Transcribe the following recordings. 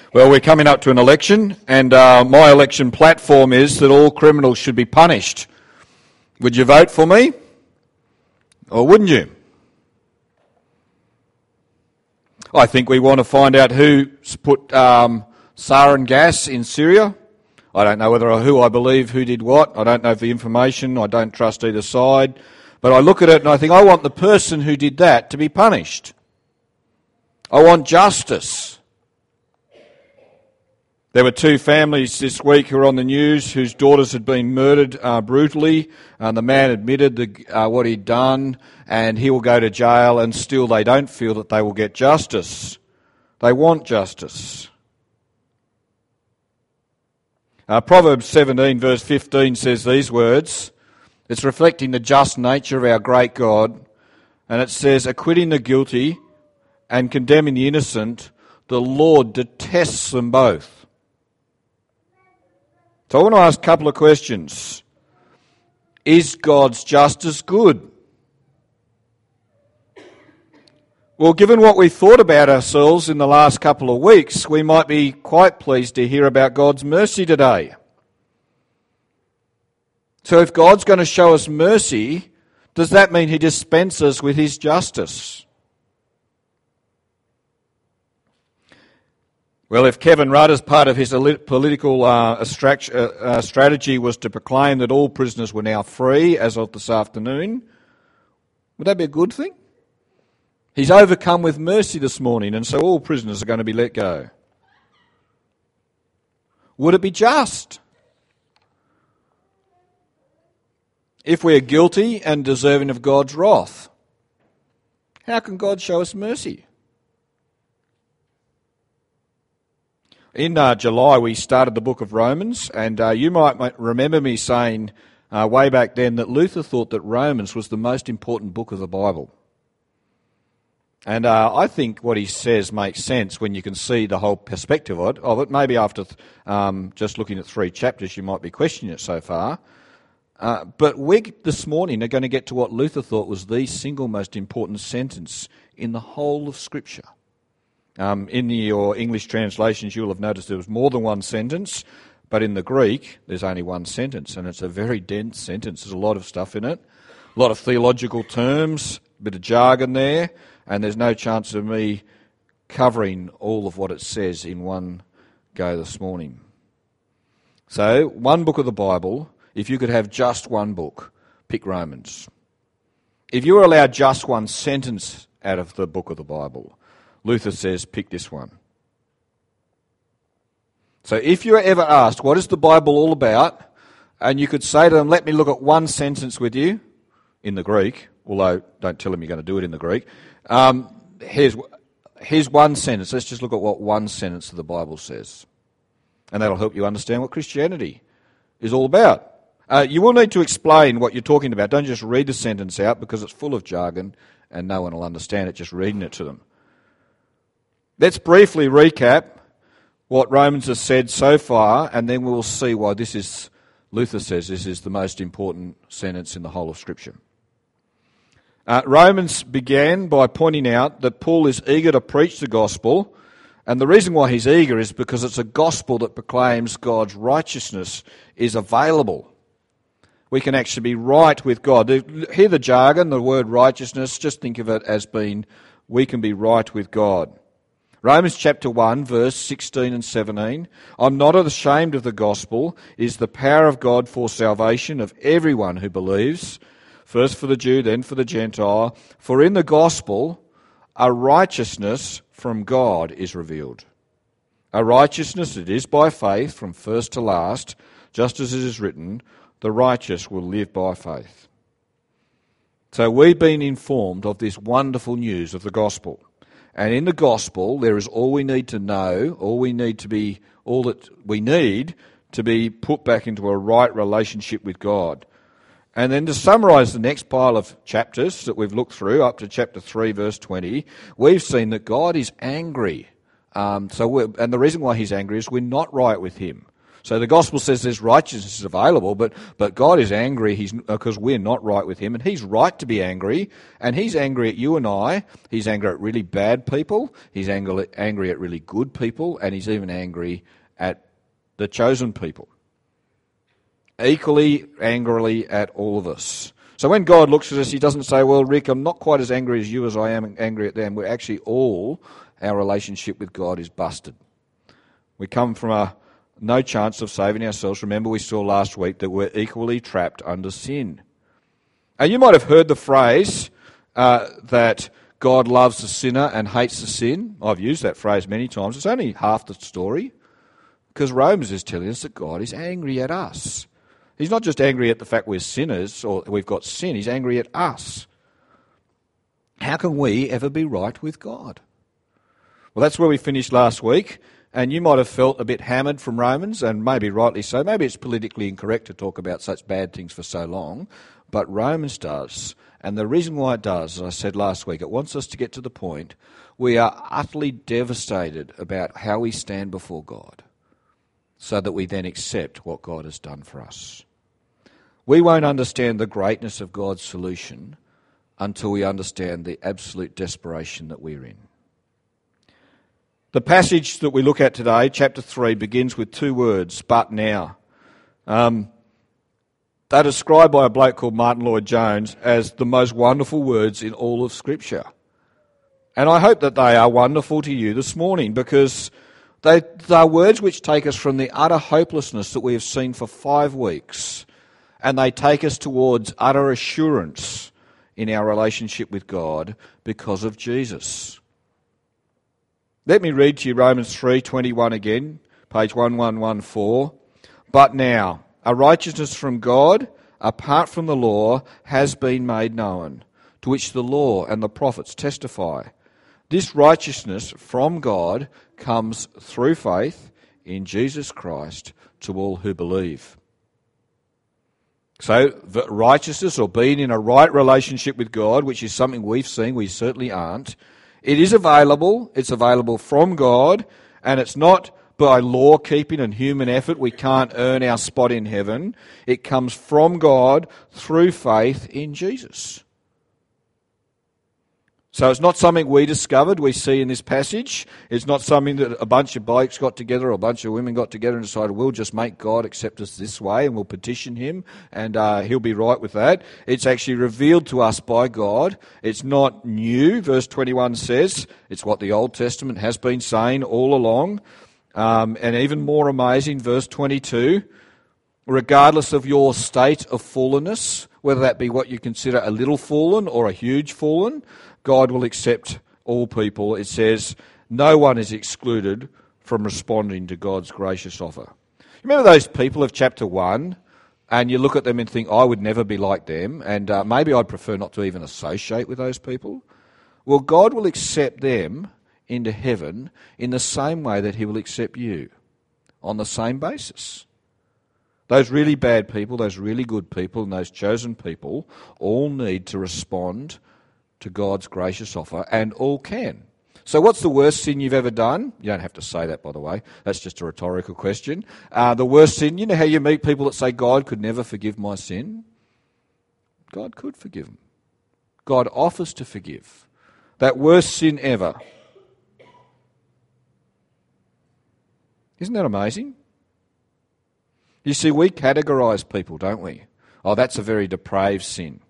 Well, we're coming up to an election, and my election platform is that all criminals should be punished. Would you vote for me? Or wouldn't you? I think we want to find out who's put sarin gas in Syria. I don't know who I believe who did what. I don't know the information. I don't trust either side. But I look at it and I think I want the person who did that to be punished. I want justice. There were two families this week who were on the news whose daughters had been murdered brutally. The man admitted what he'd done, and he will go to jail, and still they don't feel that they will get justice. They want justice. Proverbs 17 verse 15 says these words. It's reflecting the just nature of our great God, and it says, acquitting the guilty and condemning the innocent, the Lord detests them both. So I want to ask a couple of questions. Is God's justice good? Well, given what we thought about ourselves in the last couple of weeks, we might be quite pleased to hear about God's mercy today. So if God's going to show us mercy, does that mean he dispenses with his justice? Well, if Kevin Rudd, as part of his political strategy, was to proclaim that all prisoners were now free as of this afternoon, would that be a good thing? He's overcome with mercy this morning, and so all prisoners are going to be let go. Would it be just? If we are guilty and deserving of God's wrath, how can God show us mercy? In July, we started the book of Romans, and you might remember me saying way back then that Luther thought that Romans was the most important book of the Bible. And I think what he says makes sense when you can see the whole perspective of it. Maybe after just looking at 3 chapters, you might be questioning it so far. But we this morning are going to get to what Luther thought was the single most important sentence in the whole of Scripture. In your English translations, you'll have noticed there was more than one sentence, but in the Greek, there's only one sentence, and it's a very dense sentence. There's a lot of stuff in it, a lot of theological terms, a bit of jargon there, and there's no chance of me covering all of what it says in one go this morning. So, one book of the Bible, if you could have just one book, pick Romans. If you were allowed just one sentence out of the book of the Bible, Luther says, pick this one. So if you were ever asked, what is the Bible all about? And you could say to them, let me look at one sentence with you in the Greek, although don't tell them you're going to do it in the Greek. Here's one sentence. Let's just look at what one sentence of the Bible says. And that'll help you understand what Christianity is all about. You will need to explain what you're talking about. Don't just read the sentence out because it's full of jargon and no one will understand it just reading it to them. Let's briefly recap what Romans has said so far, and then we'll see why Luther says this is the most important sentence in the whole of Scripture. Romans began by pointing out that Paul is eager to preach the gospel, and the reason why he's eager is because it's a gospel that proclaims God's righteousness is available. We can actually be right with God. Hear the jargon, the word righteousness, just think of it as being we can be right with God. Romans chapter 1, verse 16 and 17. I'm not ashamed of the gospel. It is the power of God for salvation of everyone who believes, first for the Jew, then for the Gentile. For in the gospel, a righteousness from God is revealed. A righteousness that is by faith from first to last, just as it is written, the righteous will live by faith. So we've been informed of this wonderful news of the gospel. And in the gospel, there is all we need to know, all that we need to be put back into a right relationship with God. And then to summarise the next pile of chapters that we've looked through, up to chapter 3, verse 20, we've seen that God is angry. And the reason why he's angry is we're not right with him. So the gospel says there's righteousness available, but God is angry because we're not right with him, and he's right to be angry, and he's angry at you and I. He's angry at really bad people, he's angry at really good people, and he's even angry at the chosen people. Equally angrily at all of us. So when God looks at us, he doesn't say, well, Rick, I'm not quite as angry as you as I am angry at them. We're actually our relationship with God is busted. We come from no chance of saving ourselves. Remember, we saw last week that we're equally trapped under sin. And you might have heard the phrase that God loves the sinner and hates the sin. I've used that phrase many times. It's only half the story, because Romans is telling us that God is angry at us. He's not just angry at the fact we're sinners or we've got sin, he's angry at us. How can we ever be right with God? Well, that's where we finished last week, and you might have felt a bit hammered from Romans, and maybe rightly so. Maybe it's politically incorrect to talk about such bad things for so long, but Romans does. And the reason why it does, as I said last week, it wants us to get to the point we are utterly devastated about how we stand before God, so that we then accept what God has done for us. We won't understand the greatness of God's solution until we understand the absolute desperation that we're in. The passage that we look at today, chapter 3, begins with two words, but now. They're described by a bloke called Martin Lloyd-Jones as the most wonderful words in all of Scripture. And I hope that they are wonderful to you this morning, because they are words which take us from the utter hopelessness that we have seen for 5 weeks, and they take us towards utter assurance in our relationship with God because of Jesus. Let me read to you Romans 3:21 again, page 1114. But now, a righteousness from God, apart from the law, has been made known, to which the law and the prophets testify. This righteousness from God comes through faith in Jesus Christ to all who believe. So, righteousness, or being in a right relationship with God, which is something we've seen, we certainly aren't, it is available. It's available from God, and it's not by law keeping and human effort. We can't earn our spot in heaven. It comes from God through faith in Jesus. So it's not something we discovered, we see in this passage. It's not something that a bunch of blokes got together or a bunch of women got together and decided, we'll just make God accept us this way and we'll petition him and he'll be right with that. It's actually revealed to us by God. It's not new. Verse 21 says it's what the Old Testament has been saying all along. And even more amazing, verse 22, regardless of your state of fallenness, whether that be what you consider a little fallen or a huge fallen, God will accept all people. It says no one is excluded from responding to God's gracious offer. Remember those people of chapter 1, and you look at them and think, I would never be like them, and maybe I'd prefer not to even associate with those people. Well, God will accept them into heaven in the same way that he will accept you, on the same basis. Those really bad people, those really good people, and those chosen people all need to respond to God's gracious offer, and all can. So what's the worst sin you've ever done? You don't have to say that, by the way. That's just a rhetorical question. The worst sin, you know how you meet people that say, God could never forgive my sin? God could forgive them. God offers to forgive. That worst sin ever. Isn't that amazing? You see, we categorise people, don't we? Oh, that's a very depraved sin.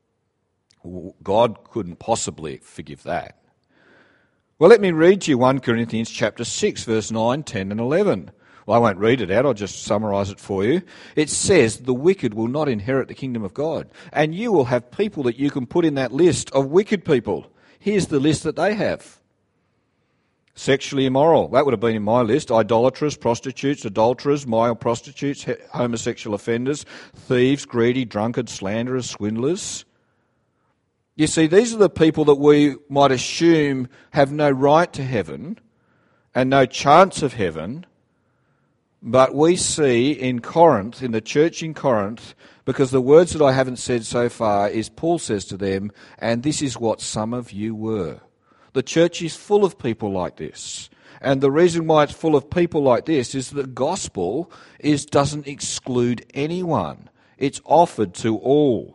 God couldn't possibly forgive that. Well, let me read to you 1 Corinthians chapter 6, verse 9, 10 and 11. Well, I won't read it out, I'll just summarise it for you. It says, the wicked will not inherit the kingdom of God. And you will have people that you can put in that list of wicked people. Here's the list that they have. Sexually immoral, that would have been in my list. Idolaters, prostitutes, adulterers, male prostitutes, homosexual offenders, thieves, greedy, drunkards, slanderers, swindlers. You see, these are the people that we might assume have no right to heaven and no chance of heaven, but we see in Corinth, in the church in Corinth, because the words that I haven't said so far is Paul says to them, and this is what some of you were. The church is full of people like this. And the reason why it's full of people like this is the gospel doesn't exclude anyone. It's offered to all.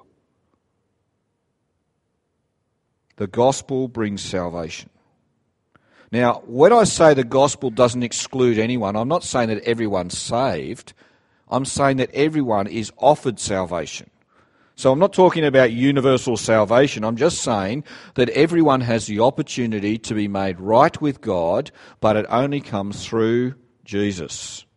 The gospel brings salvation. Now, when I say the gospel doesn't exclude anyone, I'm not saying that everyone's saved. I'm saying that everyone is offered salvation. So I'm not talking about universal salvation. I'm just saying that everyone has the opportunity to be made right with God, but it only comes through Jesus.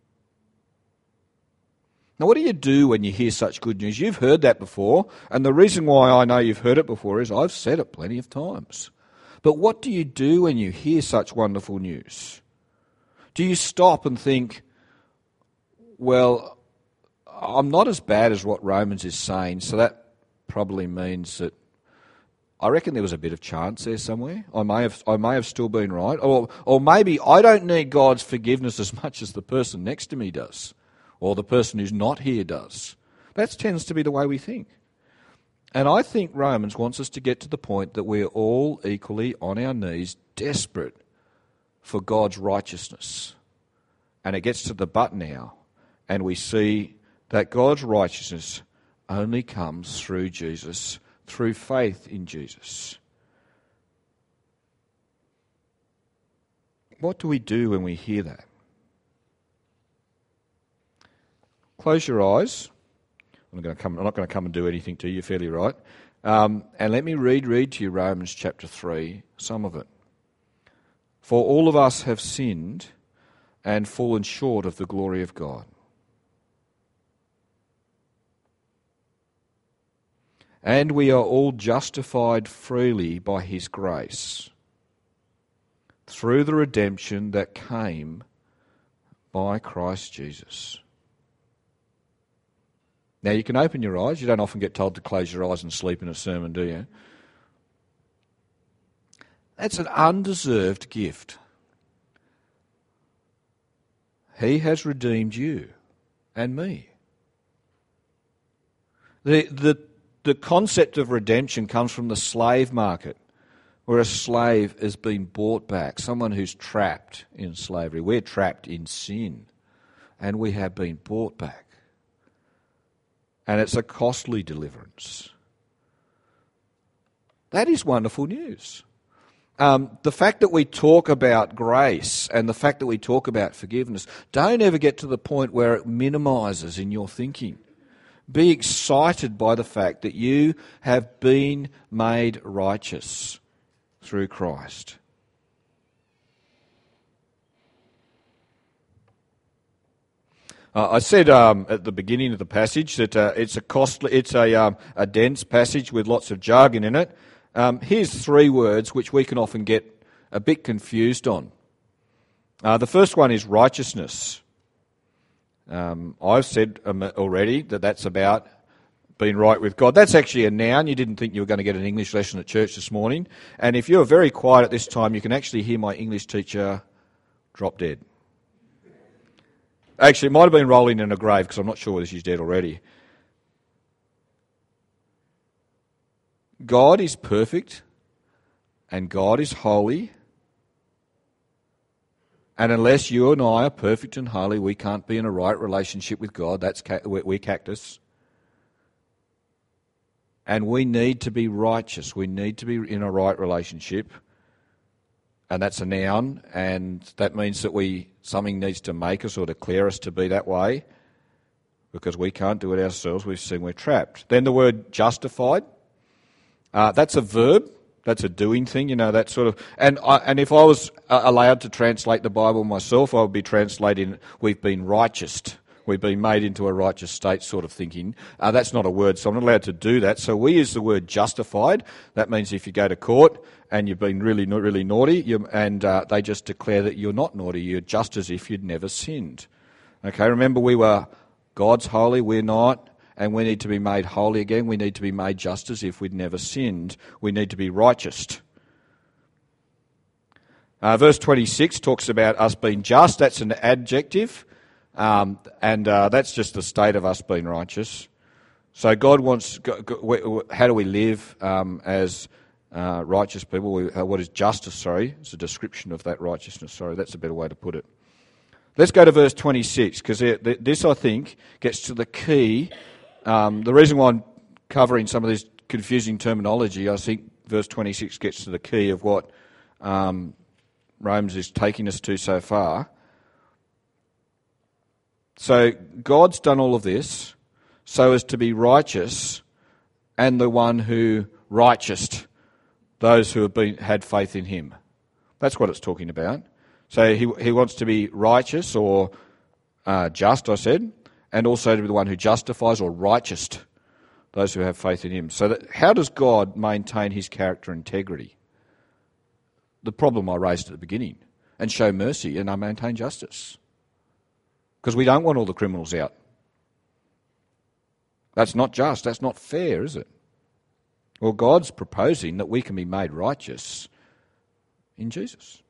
Now, what do you do when you hear such good news? You've heard that before, and the reason why I know you've heard it before is I've said it plenty of times. But what do you do when you hear such wonderful news? Do you stop and think, well, I'm not as bad as what Romans is saying, so that probably means that I reckon there was a bit of chance there somewhere. I may have still been right, or maybe I don't need God's forgiveness as much as the person next to me does, or the person who's not here does. That tends to be the way we think. And I think Romans wants us to get to the point that we're all equally on our knees, desperate for God's righteousness. And it gets to the but now, and we see that God's righteousness only comes through Jesus, through faith in Jesus. What do we do when we hear that? Close your eyes. I'm not going to come and do anything to you, you're fairly right. And let me read to you Romans chapter 3, some of it. For all of us have sinned and fallen short of the glory of God. And we are all justified freely by his grace, through the redemption that came by Christ Jesus. Now, you can open your eyes. You don't often get told to close your eyes and sleep in a sermon, do you? That's an undeserved gift. He has redeemed you and me. The concept of redemption comes from the slave market, where a slave has been bought back, someone who's trapped in slavery. We're trapped in sin, and we have been bought back. And it's a costly deliverance. That is wonderful news. The fact that we talk about grace and the fact that we talk about forgiveness, don't ever get to the point where it minimises in your thinking. Be excited by the fact that you have been made righteous through Christ. I said at the beginning of the passage that it's a dense passage with lots of jargon in it. Here's three words which we can often get a bit confused on. The first one is righteousness. I've said already that that's about being right with God. That's actually a noun. You didn't think you were going to get an English lesson at church this morning. And if you're very quiet at this time, you can actually hear my English teacher drop dead. Actually, it might have been rolling in a grave because I'm not sure whether she's dead already. God is perfect and God is holy. And unless you and I are perfect and holy, we can't be in a right relationship with God. We're cactus. And we need to be righteous. We need to be in a right relationship. And that's a noun, and that means that something needs to make us or declare us to be that way, because we can't do it ourselves. We've seen we're trapped. Then the word justified, that's a verb. That's a doing thing, that sort of... And if I was allowed to translate the Bible myself, I would be translating, we've been righteous. We've been made into a righteous state sort of thinking. That's not a word, so I'm not allowed to do that. So we use the word justified. That means if you go to court and you've been really, really naughty, and they just declare that you're not naughty, you're just as if you'd never sinned. Okay, remember we were God's holy, we're not, and we need to be made holy again. We need to be made just as if we'd never sinned. We need to be righteous. Verse 26 talks about us being just. That's an adjective. And that's just the state of us being righteous. So God wants, how do we live as righteous people. What is justice, sorry. It's a description of that righteousness, sorry. That's a better way to put it. Let's go to verse 26, because this, I think, gets to the key. The reason why I'm covering some of this confusing terminology, I think verse 26 gets to the key of what Romans is taking us to so far. So God's done all of this so as to be righteous and the one who righteous those who have had faith in him. That's what it's talking about. So he wants to be righteous or just, I said, and also to be the one who justifies or righteous those who have faith in him. So how does God maintain his character integrity? The problem I raised at the beginning. And show mercy and maintain justice. Because we don't want all the criminals out. That's not just, that's not fair, is it? Well, God's proposing that we can be made righteous in Jesus.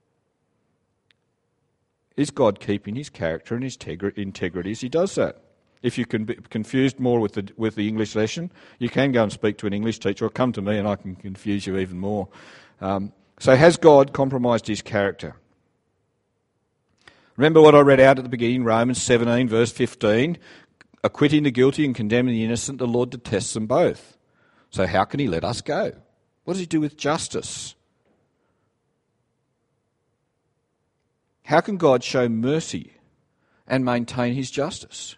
Is God keeping his character and his integrity as he does that? If you can be confused more with the English lesson, you can go and speak to an English teacher or come to me and I can confuse you even more. So has God compromised his character? Remember what I read out at the beginning, Romans 17, verse 15. Acquitting the guilty and condemning the innocent, the Lord detests them both. So how can he let us go? What does he do with justice? How can God show mercy and maintain his justice?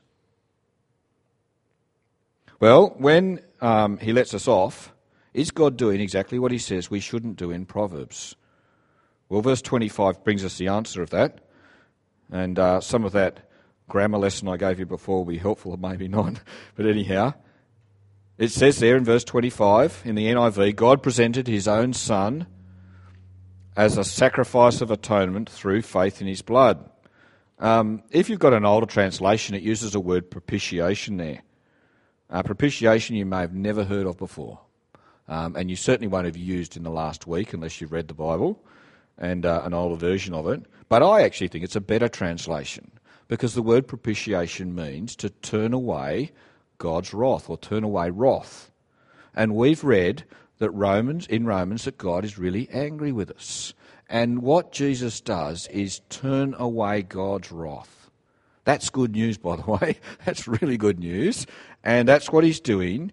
Well, when he lets us off, is God doing exactly what he says we shouldn't do in Proverbs? Well, verse 25 brings us the answer of that. And some of that grammar lesson I gave you before will be helpful, or maybe not. But anyhow, it says there in verse 25, in the NIV, God presented his own Son as a sacrifice of atonement through faith in his blood. If you've got an older translation, it uses the word propitiation there. Propitiation you may have never heard of before. And you certainly won't have used in the last week unless you've read the Bible and an older version of it. But I actually think it's a better translation because the word propitiation means to turn away God's wrath or turn away wrath. And we've read that in Romans that God is really angry with us. And what Jesus does is turn away God's wrath. That's good news, by the way. That's really good news. And that's what he's doing.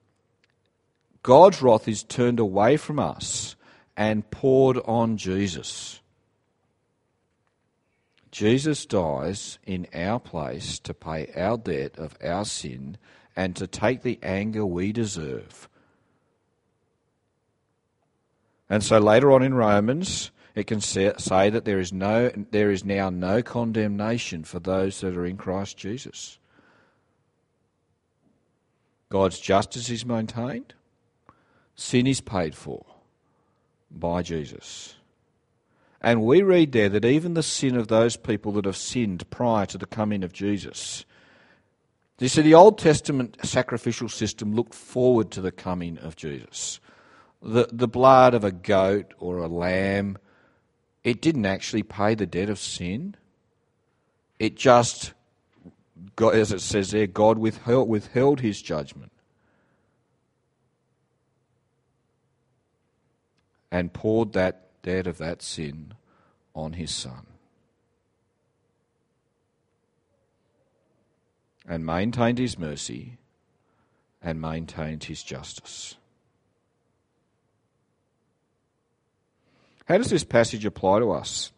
God's wrath is turned away from us and poured on Jesus. Jesus dies in our place to pay our debt of our sin and to take the anger we deserve. And so later on in Romans, it can say that there is now no condemnation for those that are in Christ Jesus. God's justice is maintained. Sin is paid for by Jesus. And we read there that even the sin of those people that have sinned prior to the coming of Jesus. You see, the Old Testament sacrificial system looked forward to the coming of Jesus. The blood of a goat or a lamb, it didn't actually pay the debt of sin. It just, as it says there, God withheld his judgment and poured that debt of that sin on his Son. And maintained his mercy and maintained his justice. How does this passage apply to us?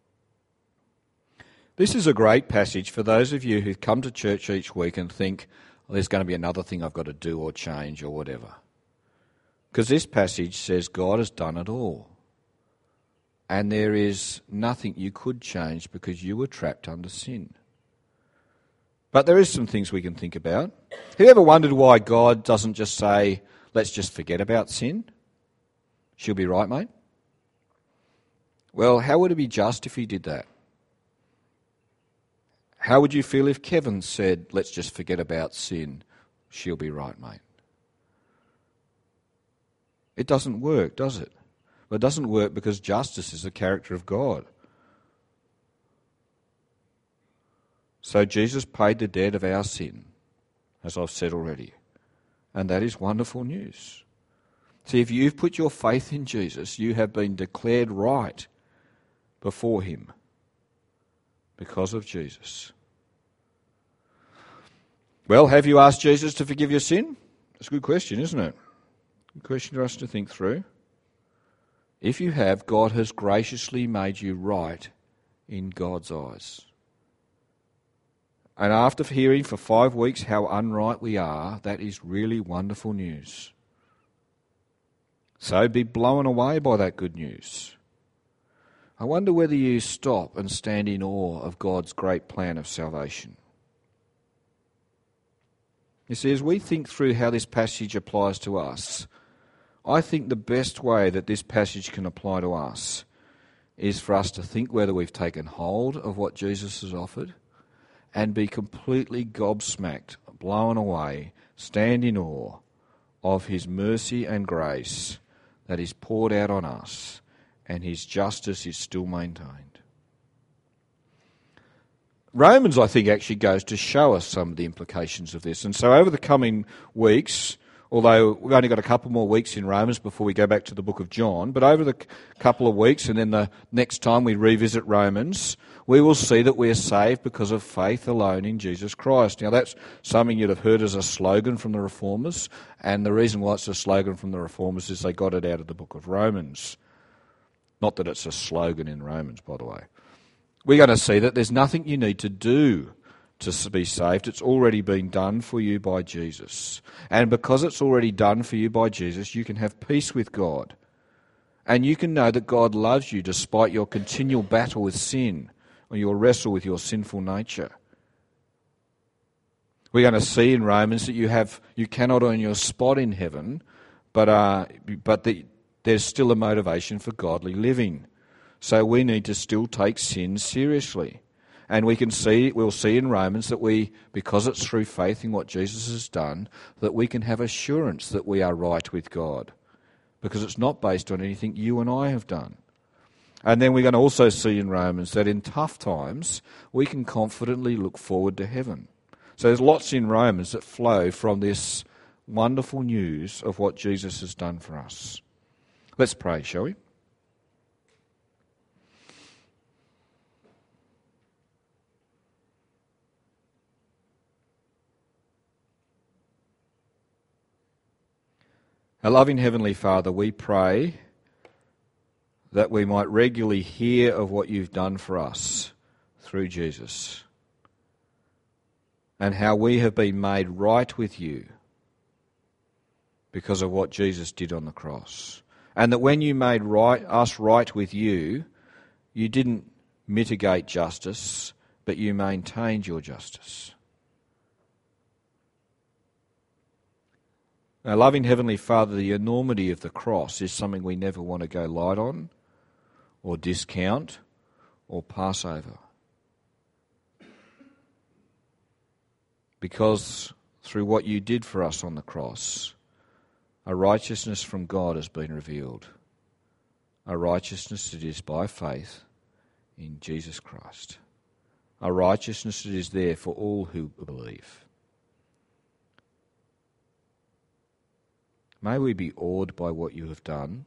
This is a great passage for those of you who come to church each week and think, well, there's going to be another thing I've got to do or change or whatever. Because this passage says God has done it all. And there is nothing you could change because you were trapped under sin. But there is some things we can think about. Have you ever wondered why God doesn't just say, let's just forget about sin? She'll be right, mate. Well, how would it be just if he did that? How would you feel if Kevin said, let's just forget about sin? She'll be right, mate. It doesn't work, does it? But it doesn't work because justice is the character of God. So Jesus paid the debt of our sin, as I've said already. And that is wonderful news. See, if you've put your faith in Jesus, you have been declared right before him because of Jesus. Well, have you asked Jesus to forgive your sin? That's a good question, isn't it? Good question for us to think through. If you have, God has graciously made you right in God's eyes. And after hearing for 5 weeks how unright we are, that is really wonderful news. So be blown away by that good news. I wonder whether you stop and stand in awe of God's great plan of salvation. You see, as we think through how this passage applies to us, I think the best way that this passage can apply to us is for us to think whether we've taken hold of what Jesus has offered and be completely gobsmacked, blown away, stand in awe of his mercy and grace that is poured out on us, and his justice is still maintained. Romans, I think, actually goes to show us some of the implications of this. And so over the coming weeks, although we've only got a couple more weeks in Romans before we go back to the book of John, but over the couple of weeks and then the next time we revisit Romans, we will see that we are saved because of faith alone in Jesus Christ. Now that's something you'd have heard as a slogan from the Reformers, and the reason why it's a slogan from the Reformers is they got it out of the book of Romans. Not that it's a slogan in Romans, by the way. We're going to see that there's nothing you need to do to be saved. It's already been done for you by Jesus. And because it's already done for you by Jesus, you can have peace with God. And you can know that God loves you despite your continual battle with sin or your wrestle with your sinful nature. We're going to see in Romans that you cannot earn your spot in heaven, but there's still a motivation for godly living. So we need to still take sin seriously. And we'll see in Romans that because it's through faith in what Jesus has done, that we can have assurance that we are right with God. Because it's not based on anything you and I have done. And then we're going to also see in Romans that in tough times, we can confidently look forward to heaven. So there's lots in Romans that flow from this wonderful news of what Jesus has done for us. Let's pray, shall we? Our loving Heavenly Father, we pray that we might regularly hear of what you've done for us through Jesus and how we have been made right with you because of what Jesus did on the cross. And that when you made us right with you, you didn't mitigate justice, but you maintained your justice. Our loving Heavenly Father, the enormity of the cross is something we never want to go light on or discount or pass over. Because through what you did for us on the cross, a righteousness from God has been revealed. A righteousness that is by faith in Jesus Christ. A righteousness that is there for all who believe. May we be awed by what you have done.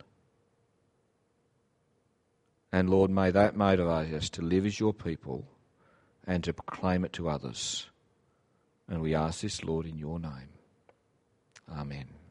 And Lord, may that motivate us to live as your people and to proclaim it to others. And we ask this, Lord, in your name. Amen.